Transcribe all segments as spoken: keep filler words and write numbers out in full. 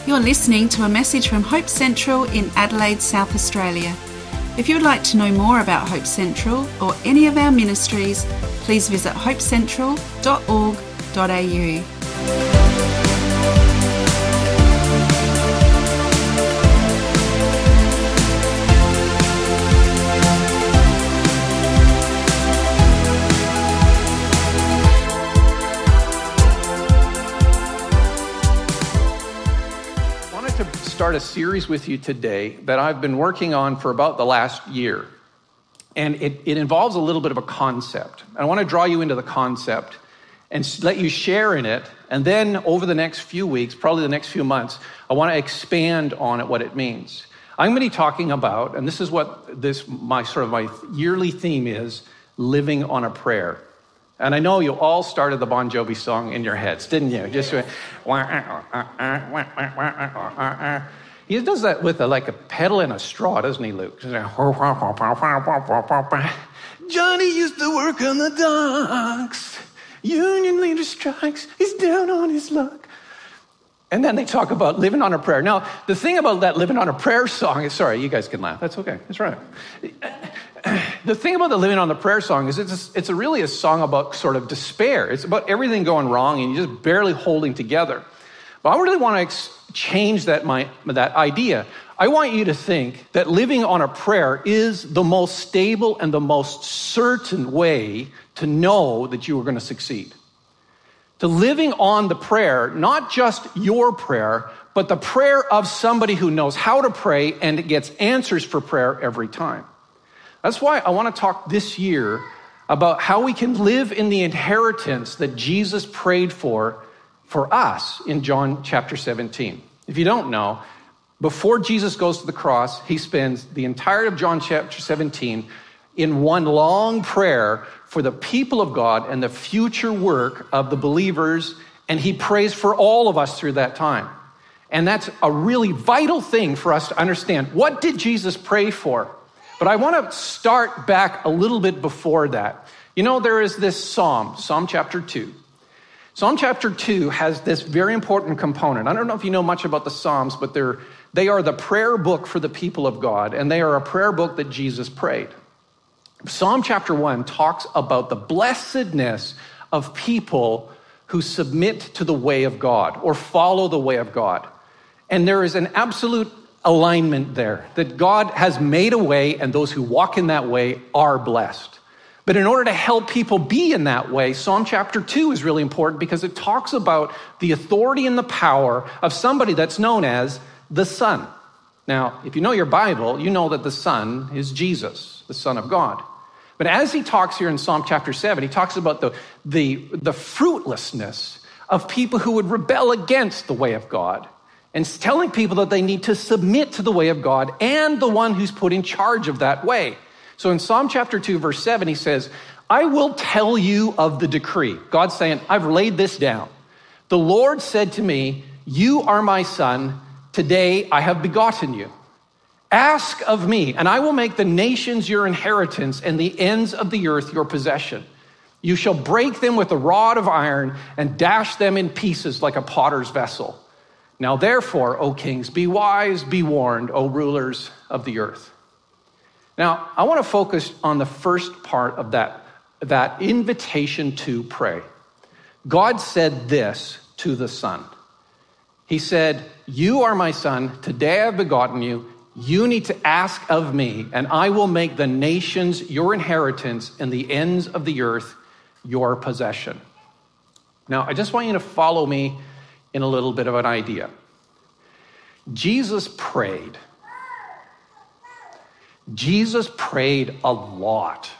You're listening to a message from Hope Central in Adelaide, South Australia. If you would like to know more about Hope Central or any of our ministries, please visit hope central dot org dot a u. Start a series with you today that I've been working on for about the last year. And it, it involves a little bit of a concept. I want to draw you into the concept and let you share in it. And then over the next few weeks, probably the next few months, I want to expand on it, what it means. I'm going to be talking about, and this is what this my sort of my yearly theme is, living on a prayer. And I know you all started the Bon Jovi song in your heads, didn't you? Just went, he does that with a, like a pedal and a straw, doesn't he, Luke? Johnny used to work on the docks. Union leader strikes. He's down on his luck. And then they talk about living on a prayer. Now, the thing about that living on a prayer song is, sorry, you guys can laugh. That's okay. That's right. The thing about the living on the prayer song is it's a, it's a really a song about sort of despair. It's about everything going wrong and you're just barely holding together. But I really want to ex- change that my that idea. I want you to think that living on a prayer is the most stable and the most certain way to know that you are going to succeed. To living on the prayer, not just your prayer, but the prayer of somebody who knows how to pray and gets answers for prayer every time. That's why I want to talk this year about how we can live in the inheritance that Jesus prayed for for us in John chapter seventeen. If you don't know, before Jesus goes to the cross, he spends the entirety of John chapter seventeen in one long prayer for the people of God and the future work of the believers, and he prays for all of us through that time. And that's a really vital thing for us to understand. What did Jesus pray for? But I want to start back a little bit before that. You know, there is this psalm, Psalm chapter two. Psalm chapter two has this very important component. I don't know if you know much about the Psalms, but they're, they are the prayer book for the people of God, and they are a prayer book that Jesus prayed. Psalm chapter one talks about the blessedness of people who submit to the way of God or follow the way of God. And there is an absolute alignment there, that God has made a way and those who walk in that way are blessed. But in order to help people be in that way, Psalm chapter two is really important because it talks about the authority and the power of somebody that's known as the Son. Now, if you know your Bible, you know that the Son is Jesus, the Son of God. But as he talks here in Psalm chapter seven, he talks about the, the, the fruitlessness of people who would rebel against the way of God, and telling people that they need to submit to the way of God and the one who's put in charge of that way. So in Psalm chapter two, verse seven, he says, I will tell you of the decree. God's saying, I've laid this down. The Lord said to me, you are my son. Today I have begotten you. Ask of me, and I will make the nations your inheritance and the ends of the earth your possession. You shall break them with a rod of iron and dash them in pieces like a potter's vessel. Now therefore, O kings, be wise, be warned, O rulers of the earth. Now, I want to focus on the first part of that, that invitation to pray. God said this to the Son. He said, you are my son, today I have begotten you. You need to ask of me, and I will make the nations your inheritance and the ends of the earth your possession. Now, I just want you to follow me in a little bit of an idea. Jesus prayed. Jesus prayed a lot.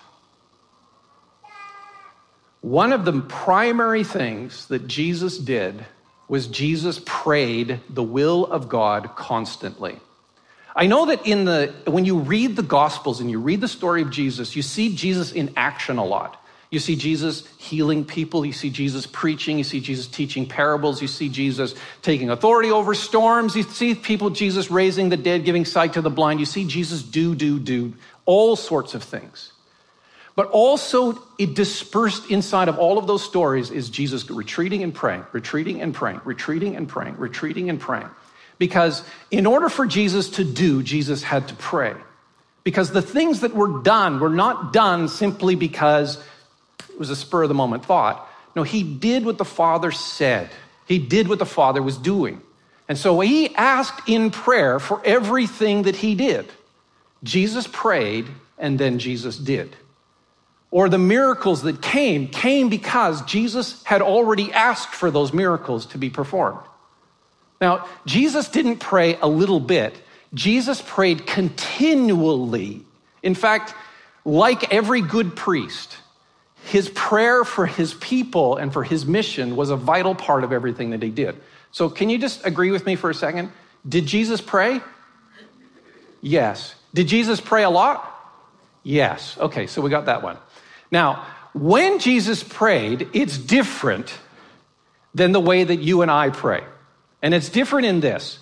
One of the primary things that Jesus did was Jesus prayed the will of God constantly. I know that in the when you read the Gospels and you read the story of Jesus, you see Jesus in action a lot. You see Jesus healing people. You see Jesus preaching. You see Jesus teaching parables. You see Jesus taking authority over storms. You see people, Jesus raising the dead, giving sight to the blind. You see Jesus do, do, do all sorts of things. But also it dispersed inside of all of those stories is Jesus retreating and praying, retreating and praying, retreating and praying, retreating and praying. Because in order for Jesus to do, Jesus had to pray. Because the things that were done were not done simply because it was a spur of the moment thought. No, he did what the Father said. He did what the Father was doing. And so he asked in prayer for everything that he did. Jesus prayed, and then Jesus did. Or the miracles that came, came because Jesus had already asked for those miracles to be performed. Now, Jesus didn't pray a little bit. Jesus prayed continually. In fact, like every good priest, his prayer for his people and for his mission was a vital part of everything that he did. So can you just agree with me for a second? Did Jesus pray? Yes. Did Jesus pray a lot? Yes. Okay, so we got that one. Now, when Jesus prayed, it's different than the way that you and I pray. And it's different in this.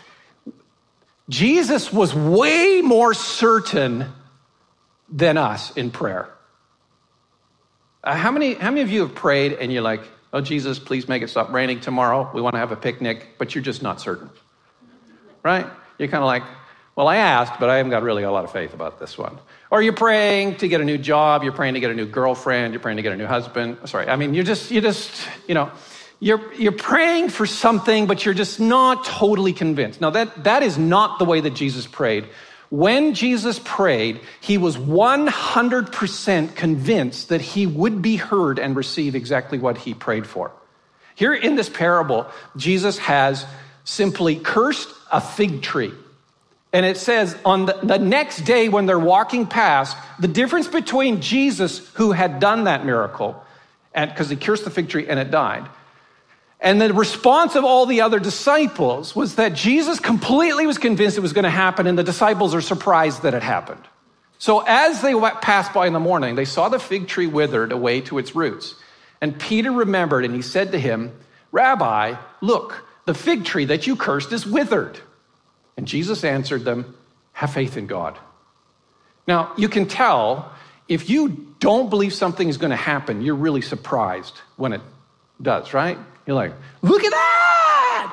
Jesus was way more certain than us in prayer. Uh, how many, how many of you have prayed and you're like, oh, Jesus, please make it stop raining tomorrow. We want to have a picnic, but you're just not certain, right? You're kind of like, well, I asked, but I haven't got really a lot of faith about this one. Or you're praying to get a new job. You're praying to get a new girlfriend. You're praying to get a new husband. Sorry, I mean, you're just, you just, you know, you're you're praying for something, but you're just not totally convinced. Now, that that is not the way that Jesus prayed. When Jesus prayed, he was one hundred percent convinced that he would be heard and receive exactly what he prayed for. Here in this parable, Jesus has simply cursed a fig tree. And it says on the, the next day when they're walking past, the difference between Jesus, who had done that miracle, and because he cursed the fig tree and it died, and the response of all the other disciples was that Jesus completely was convinced it was going to happen, and the disciples are surprised that it happened. So as they passed by in the morning, they saw the fig tree withered away to its roots. And Peter remembered, and he said to him, Rabbi, look, the fig tree that you cursed is withered. And Jesus answered them, have faith in God. Now, you can tell if you don't believe something is going to happen, you're really surprised when it does, right? You're like, look at that!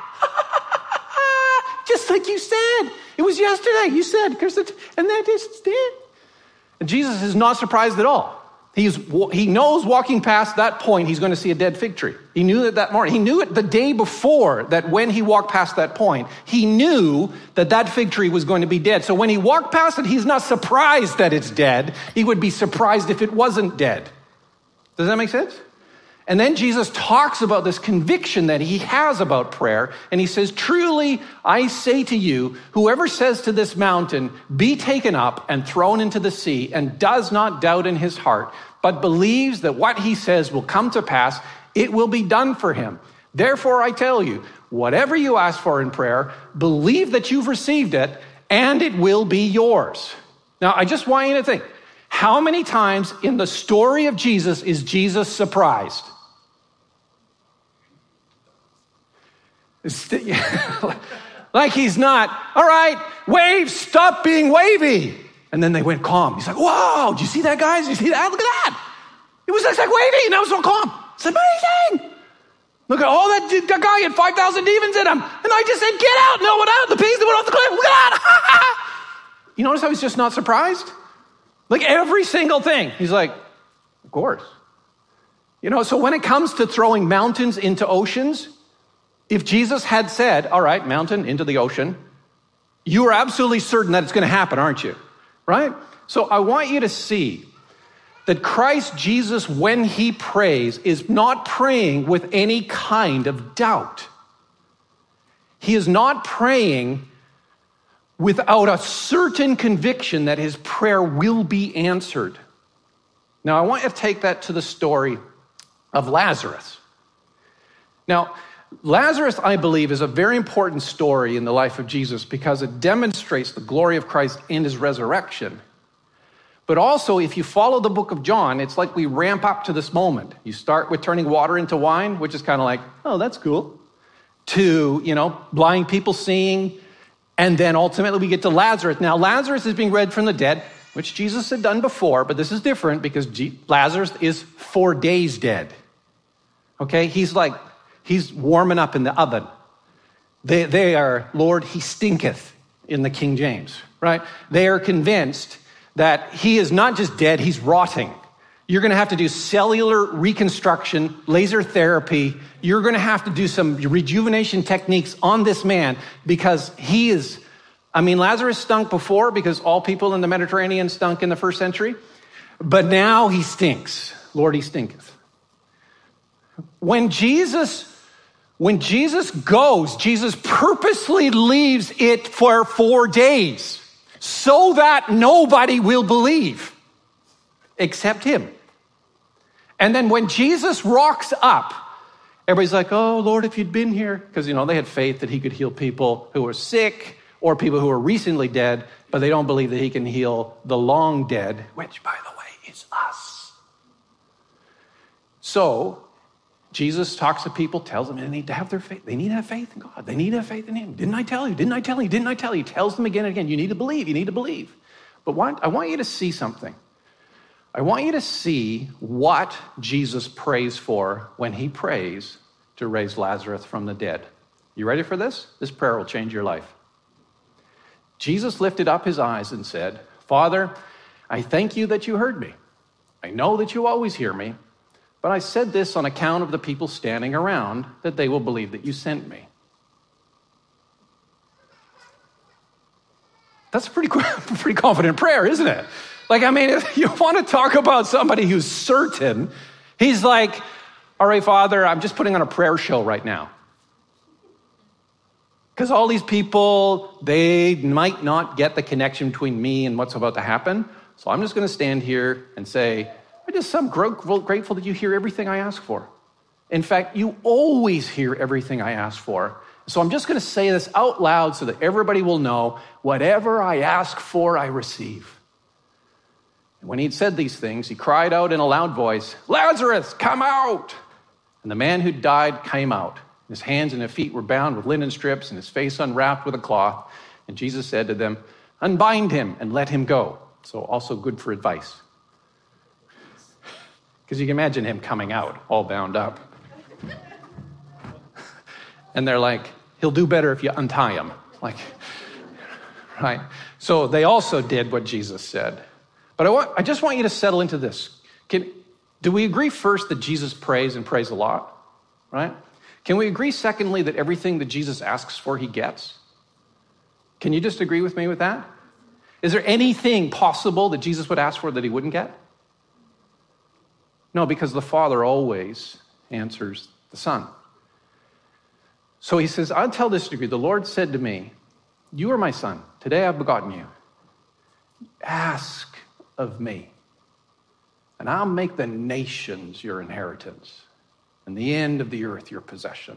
Just like you said. It was yesterday. You said, curse it, and that is dead. And Jesus is not surprised at all. He's, he knows walking past that point, he's going to see a dead fig tree. He knew it that morning. He knew it the day before, that when he walked past that point, he knew that that fig tree was going to be dead. So when he walked past it, he's not surprised that it's dead. He would be surprised if it wasn't dead. Does that make sense? And then Jesus talks about this conviction that he has about prayer. And he says, truly, I say to you, whoever says to this mountain, be taken up and thrown into the sea, and does not doubt in his heart, but believes that what he says will come to pass, it will be done for him. Therefore, I tell you, whatever you ask for in prayer, believe that you've received it, and it will be yours. Now, I just want you to think, how many times in the story of Jesus is Jesus surprised? Like he's not, all right, waves, stop being wavy. And then they went calm. He's like, whoa, did you see that, guys? Did you see that? Look at that. It was just like wavy, and now it's so calm. It's amazing. Look at all that, that guy had five thousand demons in him. And I just said, get out. No one out. The pigs that went off the cliff. Look at that. You notice how he's just not surprised? Like every single thing. He's like, of course. You know, so when it comes to throwing mountains into oceans, if Jesus had said, all right, mountain into the ocean, you are absolutely certain that it's going to happen, aren't you? Right? So I want you to see that Christ Jesus, when he prays, is not praying with any kind of doubt. He is not praying without a certain conviction that his prayer will be answered. Now, I want you to take that to the story of Lazarus. Now, Lazarus, I believe, is a very important story in the life of Jesus because it demonstrates the glory of Christ and his resurrection. But also, if you follow the book of John, it's like we ramp up to this moment. You start with turning water into wine, which is kind of like, oh, that's cool, to, you know, blind people seeing, and then ultimately we get to Lazarus. Now, Lazarus is being raised from the dead, which Jesus had done before, but this is different because G- Lazarus is four days dead. Okay, he's like, he's warming up in the oven. They, they are, Lord, he stinketh in the King James, right? They are convinced that he is not just dead, he's rotting. You're going to have to do cellular reconstruction, laser therapy. You're going to have to do some rejuvenation techniques on this man because he is, I mean, Lazarus stunk before because all people in the Mediterranean stunk in the first century, but now he stinks. Lord, he stinketh. When Jesus, when Jesus goes, Jesus purposely leaves it for four days so that nobody will believe except him. And then when Jesus rocks up, everybody's like, oh, Lord, if you'd been here. Because, you know, they had faith that he could heal people who were sick or people who were recently dead, but they don't believe that he can heal the long dead, which, by the way, is us. So Jesus talks to people, tells them they need to have their faith. They need to have faith in God. They need to have faith in him. Didn't I tell you? Didn't I tell you? Didn't I tell you? He tells them again and again, you need to believe. You need to believe. But what, I want you to see something. I want you to see what Jesus prays for when he prays to raise Lazarus from the dead. You ready for this? This prayer will change your life. Jesus lifted up his eyes and said, Father, I thank you that you heard me. I know that you always hear me, but I said this on account of the people standing around, that they will believe that you sent me. That's a pretty, pretty confident prayer, isn't it? Like, I mean, if you want to talk about somebody who's certain, he's like, all right, Father, I'm just putting on a prayer show right now. Because all these people, they might not get the connection between me and what's about to happen. So I'm just going to stand here and say, I'm just so grateful that you hear everything I ask for. In fact, you always hear everything I ask for. So I'm just going to say this out loud so that everybody will know, whatever I ask for, I receive. When he'd said these things, he cried out in a loud voice, Lazarus, come out! And the man who died came out. His hands and his feet were bound with linen strips and his face unwrapped with a cloth. And Jesus said to them, unbind him and let him go. So also good for advice. Because you can imagine him coming out all bound up. And they're like, he'll do better if you untie him. Like, right? So they also did what Jesus said. But I want, I just want you to settle into this. Can, do we agree first that Jesus prays and prays a lot, right? Can we agree secondly that everything that Jesus asks for, he gets? Can you just agree with me with that? Is there anything possible that Jesus would ask for that he wouldn't get? No, because the Father always answers the Son. So he says, I'll tell this degree. The Lord said to me, you are my son. Today I've begotten you. Ask of me, and I'll make the nations your inheritance, and the end of the earth your possession.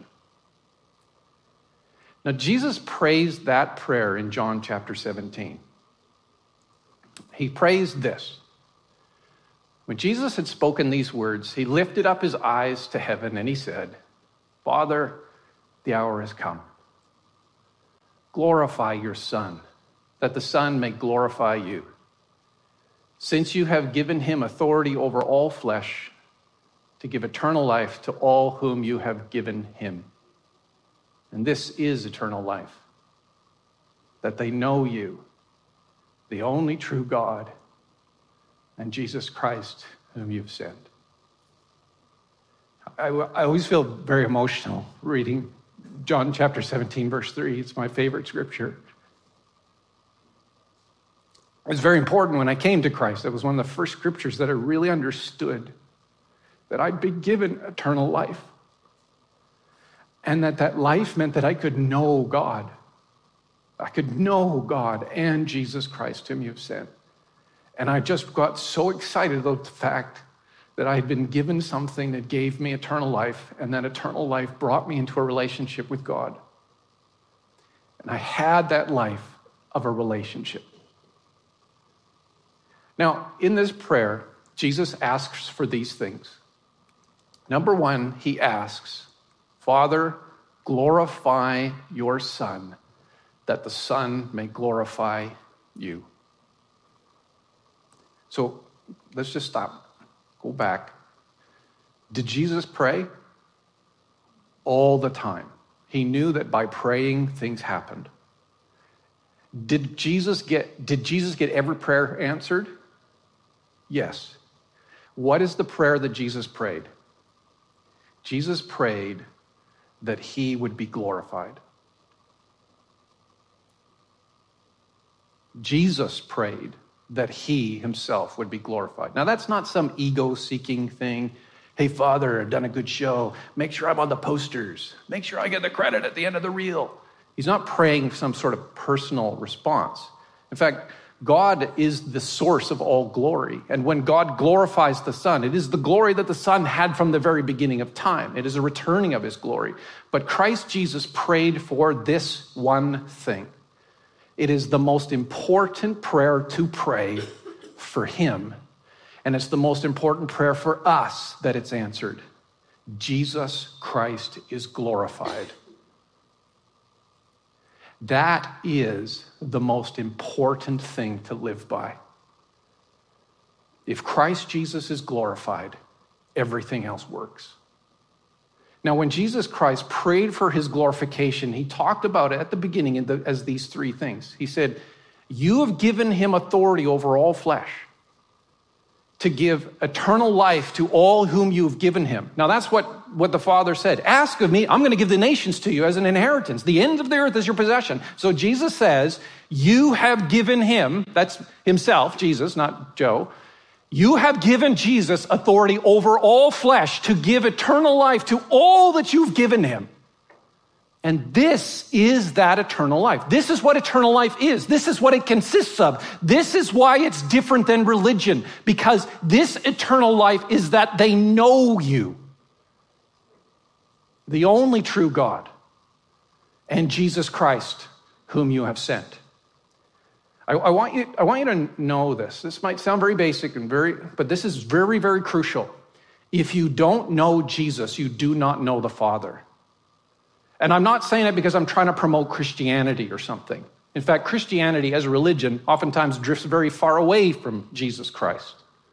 Now, Jesus prays that prayer in John chapter seventeen. He prays this. When Jesus had spoken these words, he lifted up his eyes to heaven, and he said, Father, the hour has come. Glorify your Son, that the Son may glorify you. Since you have given him authority over all flesh to give eternal life to all whom you have given him. And this is eternal life, that they know you, the only true God, and Jesus Christ, whom you've sent. I, I always feel very emotional reading John chapter seventeen, verse three. It's my favorite scripture. It was very important when I came to Christ. That was one of the first scriptures that I really understood, that I'd been given eternal life. And that that life meant that I could know God. I could know God and Jesus Christ, whom you've sent. And I just got so excited about the fact that I had been given something that gave me eternal life, and that eternal life brought me into a relationship with God. And I had that life of a relationship. Now, in this prayer, Jesus asks for these things. Number one, he asks, Father, glorify your Son, that the Son may glorify you. So let's just stop. Go back. Did Jesus pray? All the time. He knew that by praying, things happened. Did Jesus get, did Jesus get every prayer answered? Yes. What is the prayer that Jesus prayed? Jesus prayed that he would be glorified. Jesus prayed that he himself would be glorified. Now, that's not some ego-seeking thing. Hey, Father, I've done a good show. Make sure I'm on the posters. Make sure I get the credit at the end of the reel. He's not praying some sort of personal response. In fact, God is the source of all glory. And when God glorifies the Son, it is the glory that the Son had from the very beginning of time. It is a returning of his glory. But Christ Jesus prayed for this one thing. It is the most important prayer to pray for him. And it's the most important prayer for us that it's answered. Jesus Christ is glorified. That is the most important thing to live by. If Christ Jesus is glorified, everything else works. Now, when Jesus Christ prayed for his glorification, he talked about it at the beginning as these three things. He said, you have given him authority over all flesh to give eternal life to all whom you have given him. Now, that's what, what the Father said. Ask of me, I'm going to give the nations to you as an inheritance. The ends of the earth is your possession. So Jesus says, you have given him, that's himself, Jesus, not Joe. You have given Jesus authority over all flesh to give eternal life to all that you've given him. And this is that eternal life. This is what eternal life is. This is what it consists of. This is why it's different than religion, because this eternal life is that they know you, the only true God, and Jesus Christ, whom you have sent. I, I want you, I want you to know this. This might sound very basic and very, but this is very, very crucial. If you don't know Jesus, you do not know the Father. And I'm not saying it because I'm trying to promote Christianity or something. In fact, Christianity as a religion oftentimes drifts very far away from Jesus Christ.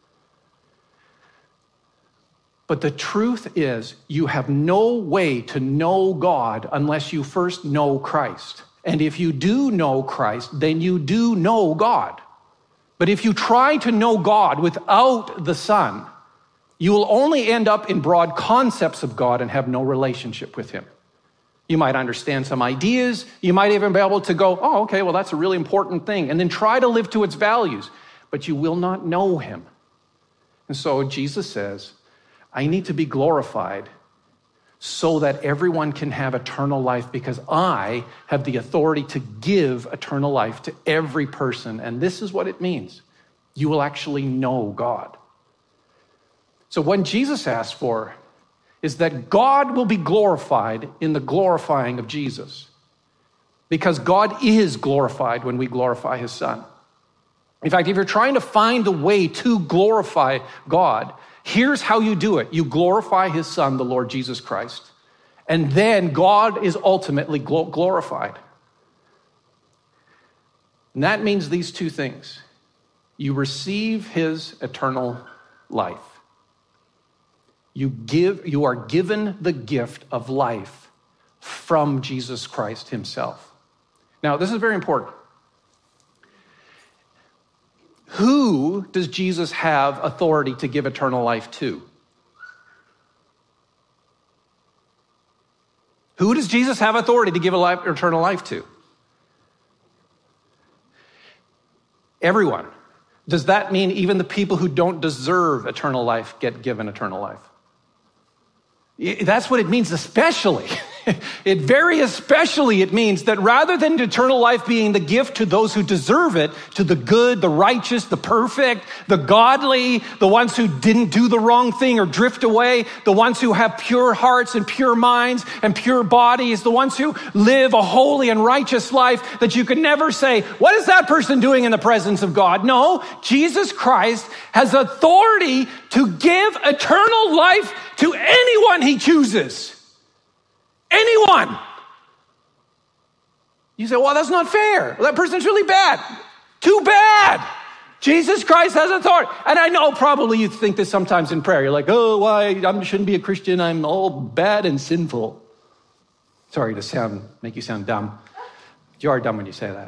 But the truth is, you have no way to know God unless you first know Christ. And if you do know Christ, then you do know God. But if you try to know God without the Son, you will only end up in broad concepts of God and have no relationship with him. You might understand some ideas. You might even be able to go, oh, okay, well, that's a really important thing, and then try to live to its values. But you will not know him. And so Jesus says, I need to be glorified so that everyone can have eternal life, because I have the authority to give eternal life to every person. And this is what it means. You will actually know God. So when Jesus asked for is that God will be glorified in the glorifying of Jesus, because God is glorified when we glorify his Son. In fact, if you're trying to find the way to glorify God, here's how you do it. You glorify his Son, the Lord Jesus Christ, and then God is ultimately glorified. And that means these two things. You receive his eternal life. You give, you are given the gift of life from Jesus Christ himself. Now, this is very important. Who does Jesus have authority to give eternal life to? Who does Jesus have authority to give a life, eternal life to? Everyone. Does that mean even the people who don't deserve eternal life get given eternal life? That's what it means, especially. It very especially it means that rather than eternal life being the gift to those who deserve it, to the good, the righteous, the perfect, the godly, the ones who didn't do the wrong thing or drift away, the ones who have pure hearts and pure minds and pure bodies, the ones who live a holy and righteous life that you could never say, what is that person doing in the presence of God? No, Jesus Christ has authority to give eternal life to anyone he chooses. Anyone. You say, well, that's not fair. That person's really bad. Too bad. Jesus Christ has authority. And I know probably you think this sometimes in prayer. You're like, oh, why? I shouldn't be a Christian. I'm all bad and sinful. Sorry to sound, make you sound dumb. You are dumb when you say that.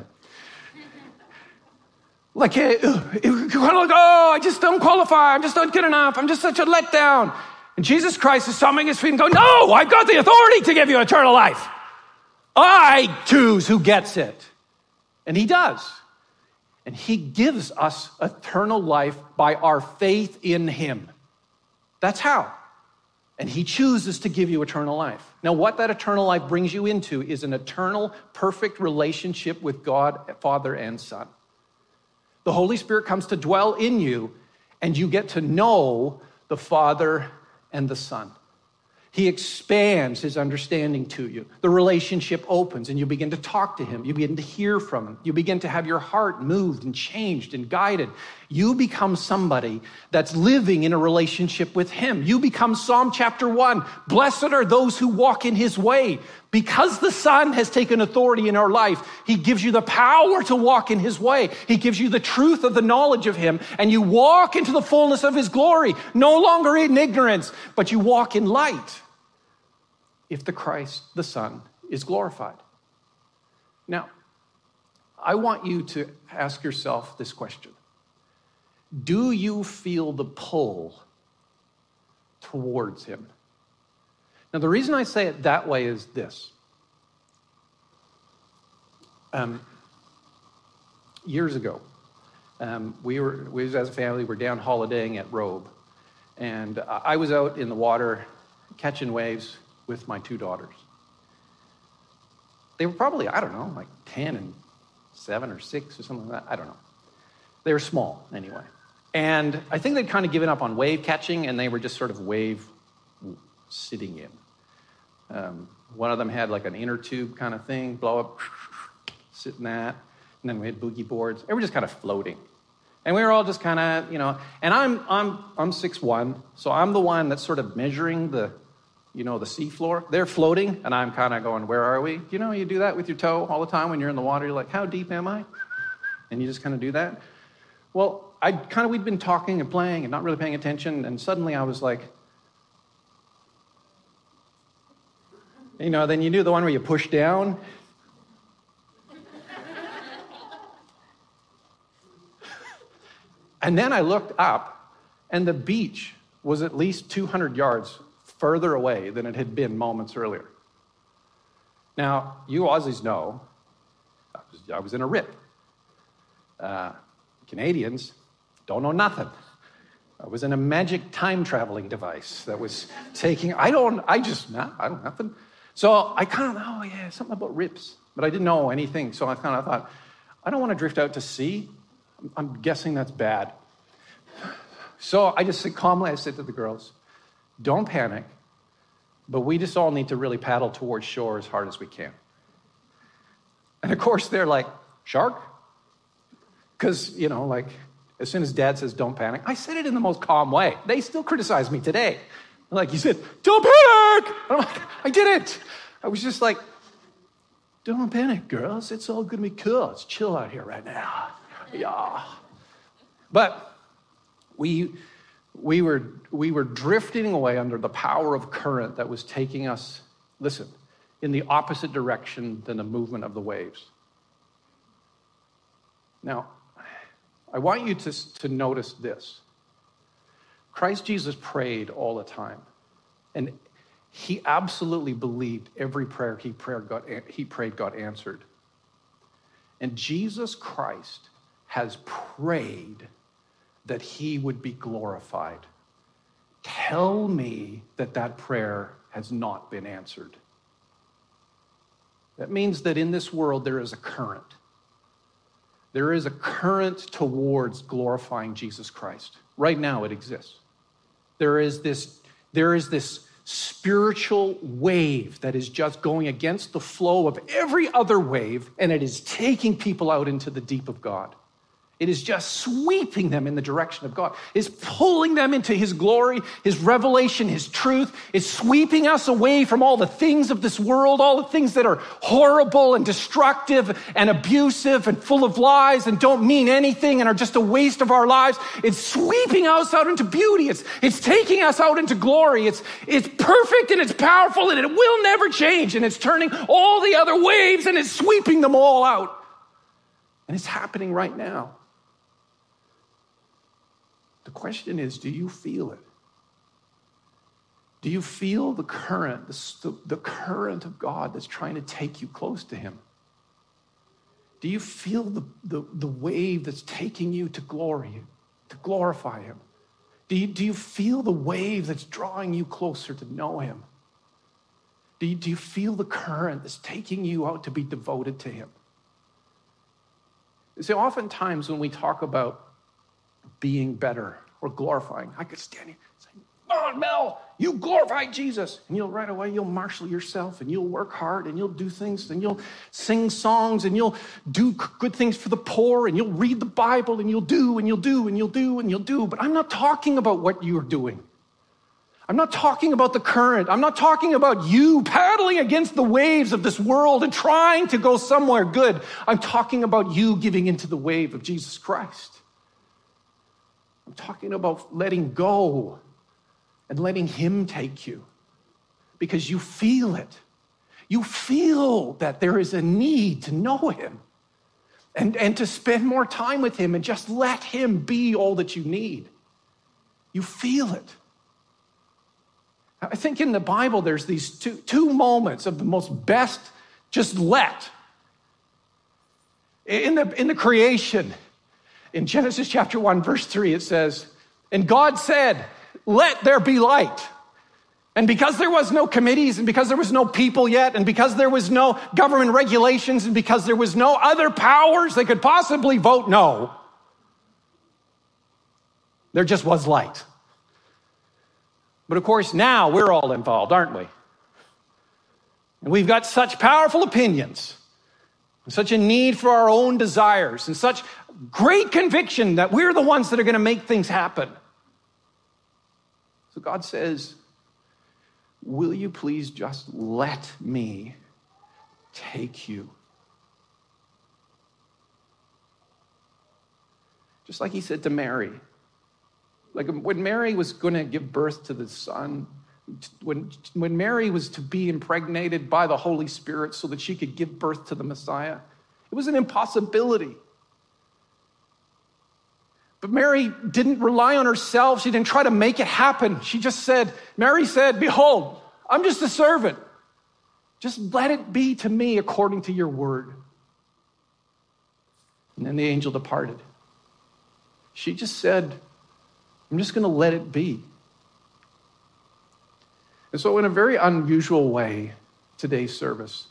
Like, uh, kind of like, oh, I just don't qualify. I'm just not good enough. I'm just such a letdown. And Jesus Christ is stomping his feet and going, no, I've got the authority to give you eternal life. I choose who gets it. And he does. And he gives us eternal life by our faith in him. That's how. And he chooses to give you eternal life. Now, what that eternal life brings you into is an eternal, perfect relationship with God, Father and Son. The Holy Spirit comes to dwell in you, and you get to know the Father and the Son. He expands his understanding to you. The relationship opens, and you begin to talk to him. You begin to hear from him. You begin to have your heart moved and changed and guided. You become somebody that's living in a relationship with him. You become Psalm chapter one. Blessed are those who walk in his way. Because the Son has taken authority in our life, he gives you the power to walk in his way. He gives you the truth of the knowledge of him, and you walk into the fullness of his glory, no longer in ignorance, but you walk in light. If the Christ, the Son, is glorified. Now, I want you to ask yourself this question. Do you feel the pull towards him? Now, the reason I say it that way is this. Um, years ago, um, we were, we as a family, were down holidaying at Robe. And I was out in the water catching waves with my two daughters. They were probably, I don't know, like ten and seven or six or something like that. I don't know. They were small anyway. And I think they'd kind of given up on wave catching, and they were just sort of wave sitting in. Um, one of them had like an inner tube kind of thing, blow up, sit in that. And then we had boogie boards. They were just kind of floating. And we were all just kind of, you know, and I'm I'm I'm six one, so I'm the one that's sort of measuring the you know, the seafloor. They're floating, and I'm kind of going, where are we? You know, you do that with your toe all the time when you're in the water. You're like, how deep am I? And you just kind of do that. Well, I kind of, we'd been talking and playing and not really paying attention, and suddenly I was like, you know, then you do the one where you push down. And then I looked up, and the beach was at least two hundred yards further away than it had been moments earlier. Now, you Aussies know, I was, I was in a rip. Uh, Canadians don't know nothing. I was in a magic time-traveling device that was taking, I don't, I just, nah, I don't, nothing. So I kind of, oh yeah, something about rips, but I didn't know anything. So I kind of thought, I don't want to drift out to sea. I'm guessing that's bad. So I just said calmly, I said to the girls, don't panic, but we just all need to really paddle towards shore as hard as we can. And of course, they're like, shark? Because, you know, like, as soon as Dad says, don't panic, I said it in the most calm way. They still criticize me today. They're like, you said, don't panic! And I'm like, I didn't. I was just like, don't panic, girls. It's all going to be cool. It's chill out here right now. Yeah. But we... We were we were drifting away under the power of current that was taking us, listen, in the opposite direction than the movement of the waves. Now, I want you to, to notice this. Christ Jesus prayed all the time, and he absolutely believed every prayer he prayed got, he prayed got answered. And Jesus Christ has prayed that he would be glorified. Tell me that that prayer has not been answered. That means that in this world there is a current. There is a current towards glorifying Jesus Christ. Right now it exists. There is this, there is this spiritual wave that is just going against the flow of every other wave, and it is taking people out into the deep of God. It is just sweeping them in the direction of God. It's pulling them into his glory, his revelation, his truth. It's sweeping us away from all the things of this world, all the things that are horrible and destructive and abusive and full of lies and don't mean anything and are just a waste of our lives. It's sweeping us out into beauty. It's, it's taking us out into glory. It's, it's perfect and it's powerful and it will never change. And it's turning all the other waves and it's sweeping them all out. And it's happening right now. The question is, do you feel it? Do you feel the current, the, the current of God that's trying to take you close to him? Do you feel the, the, the wave that's taking you to glory, to glorify him? Do you, do you feel the wave that's drawing you closer to know him? Do you, do you feel the current that's taking you out to be devoted to him? You see, oftentimes when we talk about being better or glorifying, I could stand here and say, "Oh, Mel, you glorify Jesus." And you'll right away, you'll marshal yourself and you'll work hard and you'll do things and you'll sing songs and you'll do good things for the poor and you'll read the Bible and you'll do and you'll do and you'll do and you'll do. But I'm not talking about what you're doing. I'm not talking about the current. I'm not talking about you paddling against the waves of this world and trying to go somewhere good. I'm talking about you giving into the wave of Jesus Christ. I'm talking about letting go and letting him take you because you feel it. You feel that there is a need to know him and, and to spend more time with him and just let him be all that you need. You feel it. I think in the Bible, there's these two, two moments of the most best just let. In the, in the creation, in Genesis chapter one, verse three, it says, "And God said, let there be light." And because there was no committees, and because there was no people yet, and because there was no government regulations, and because there was no other powers that could possibly vote no, there just was light. But of course, now we're all involved, aren't we? And we've got such powerful opinions, and such a need for our own desires, and such great conviction that we're the ones that are going to make things happen. So God says, will you please just let me take you? Just like he said to Mary. Like when Mary was going to give birth to the son, when, when Mary was to be impregnated by the Holy Spirit so that she could give birth to the Messiah, it was an impossibility. But Mary didn't rely on herself. She didn't try to make it happen. She just said, Mary said, "Behold, I'm just a servant. Just let it be to me according to your word." And then the angel departed. She just said, "I'm just going to let it be." And so in a very unusual way, today's service,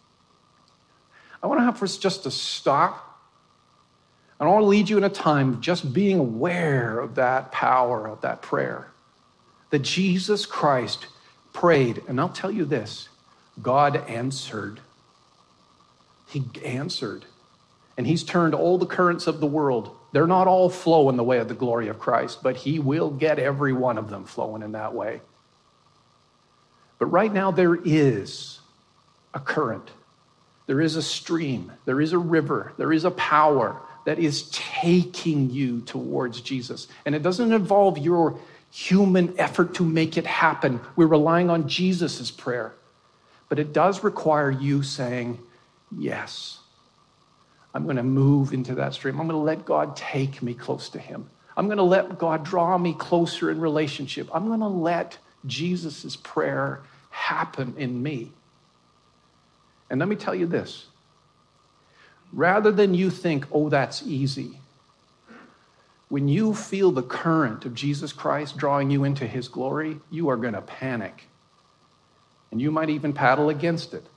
I want to have us just to stop. I want to lead you in a time of just being aware of that power of that prayer that Jesus Christ prayed. And I'll tell you this, God answered. He answered. And he's turned all the currents of the world. They're not all flowing the way of the glory of Christ, but he will get every one of them flowing in that way. But right now there is a current. There is a stream. There is a river. There is a power that is taking you towards Jesus. And it doesn't involve your human effort to make it happen. We're relying on Jesus' prayer. But it does require you saying, yes, I'm going to move into that stream. I'm going to let God take me close to him. I'm going to let God draw me closer in relationship. I'm going to let Jesus' prayer happen in me. And let me tell you this. Rather than you think, oh, that's easy, when you feel the current of Jesus Christ drawing you into his glory, you are going to panic. And you might even paddle against it.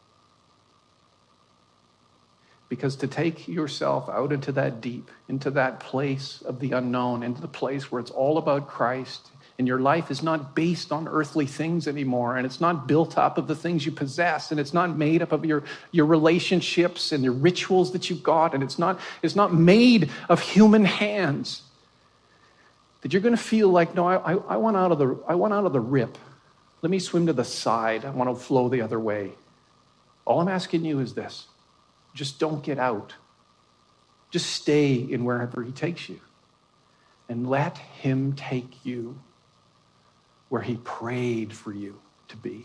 Because to take yourself out into that deep, into that place of the unknown, into the place where it's all about Christ and your life is not based on earthly things anymore, and it's not built up of the things you possess, and it's not made up of your, your relationships and your rituals that you've got, and it's not, it's not made of human hands, that you're going to feel like, no, I, I, I want out of the, I want out of the rip. Let me swim to the side. I want to flow the other way. All I'm asking you is this. Just don't get out. Just stay in wherever he takes you. And let him take you where he prayed for you to be.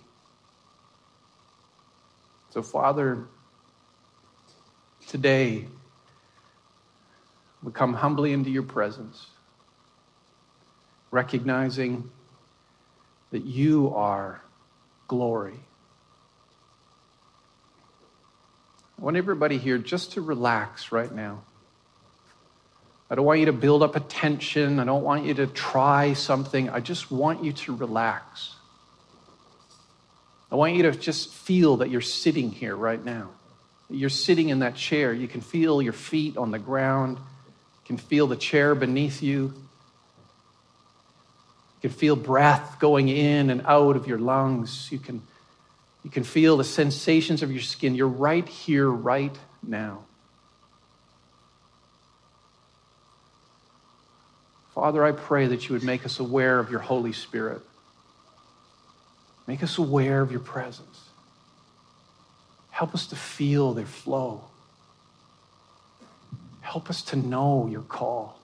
So, Father, today we come humbly into your presence, recognizing that you are glory. I want everybody here just to relax right now. I don't want you to build up a tension. I don't want you to try something. I just want you to relax. I want you to just feel that you're sitting here right now. You're sitting in that chair. You can feel your feet on the ground. You can feel the chair beneath you. You can feel breath going in and out of your lungs. You can, you can feel the sensations of your skin. You're right here, right now. Father, I pray that you would make us aware of your Holy Spirit. Make us aware of your presence. Help us to feel their flow. Help us to know your call.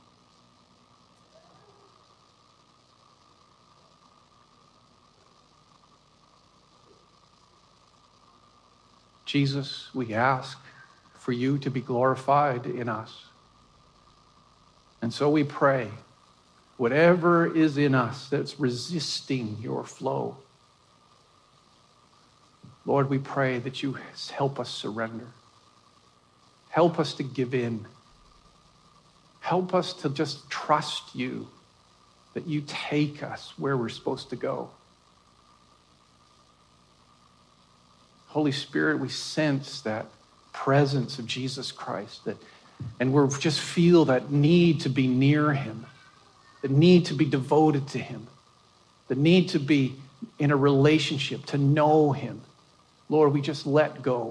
Jesus, we ask for you to be glorified in us. And so we pray, whatever is in us that's resisting your flow, Lord, we pray that you help us surrender. Help us to give in. Help us to just trust you, that you take us where we're supposed to go. Holy Spirit, we sense that presence of Jesus Christ, that, and we just feel that need to be near him, the need to be devoted to him, the need to be in a relationship, to know him. Lord, we just let go.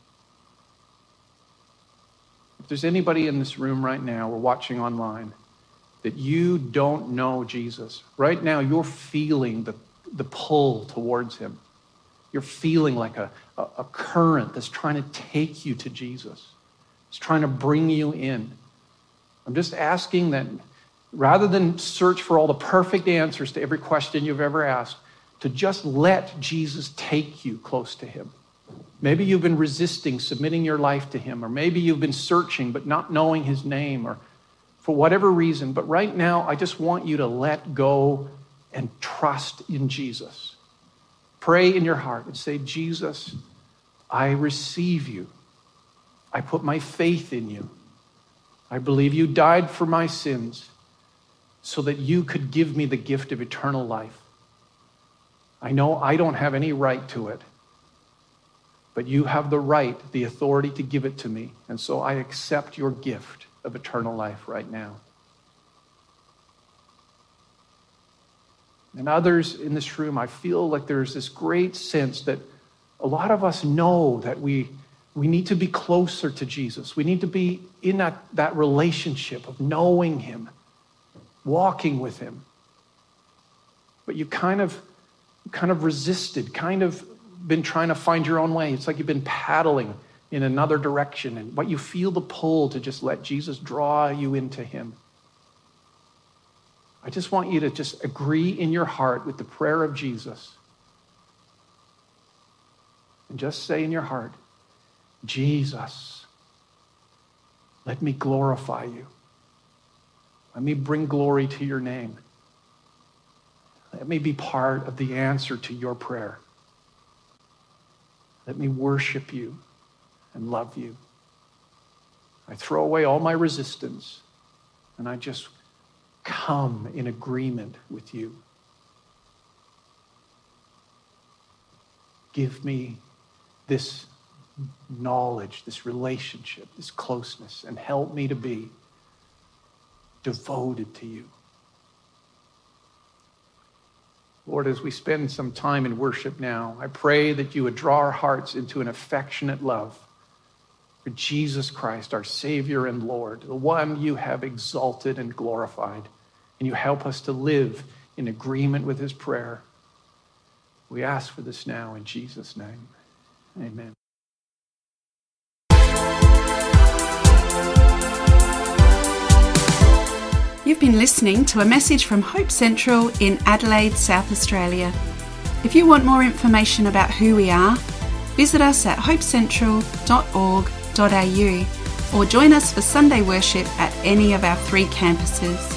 If there's anybody in this room right now or watching online that you don't know Jesus, right now you're feeling the, the pull towards him. You're feeling like a, a, a current that's trying to take you to Jesus. It's trying to bring you in. I'm just asking that rather than search for all the perfect answers to every question you've ever asked, to just let Jesus take you close to him. Maybe you've been resisting submitting your life to him, or maybe you've been searching but not knowing his name, or for whatever reason. But right now, I just want you to let go and trust in Jesus. Pray in your heart and say, Jesus, I receive you. I put my faith in you. I believe you died for my sins so that you could give me the gift of eternal life. I know I don't have any right to it, but you have the right, the authority to give it to me. And so I accept your gift of eternal life right now. And others in this room, I feel like there's this great sense that a lot of us know that we, we need to be closer to Jesus. We need to be in that, that relationship of knowing him, walking with him. But you kind of kind of resisted, kind of been trying to find your own way. It's like you've been paddling in another direction, and what you feel the pull to just let Jesus draw you into him. I just want you to just agree in your heart with the prayer of Jesus. And just say in your heart, Jesus, let me glorify you. Let me bring glory to your name. Let me be part of the answer to your prayer. Let me worship you and love you. I throw away all my resistance and I just come in agreement with you. Give me this knowledge, this relationship, this closeness, and help me to be devoted to you. Lord, as we spend some time in worship now, I pray that you would draw our hearts into an affectionate love for Jesus Christ, our Savior and Lord, the one you have exalted and glorified, and you help us to live in agreement with his prayer. We ask for this now in Jesus' name. Amen. You've been listening to a message from Hope Central in Adelaide, South Australia. If you want more information about who we are, visit us at hope central dot org dot a u or join us for Sunday worship at any of our three campuses.